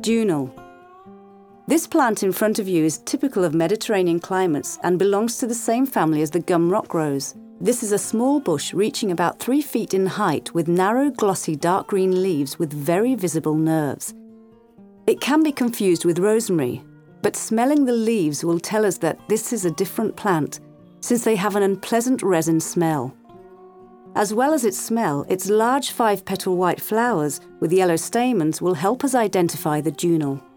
Dunal. This plant in front of you is typical of Mediterranean climates and belongs to the same family as the gum rock rose. This is a small bush reaching about 3 feet in height with narrow, glossy, dark green leaves with very visible nerves. It can be confused with rosemary, but smelling the leaves will tell us that this is a different plant, since they have an unpleasant resin smell. As well as its smell, its large 5-petal white flowers with yellow stamens will help us identify the Dunal.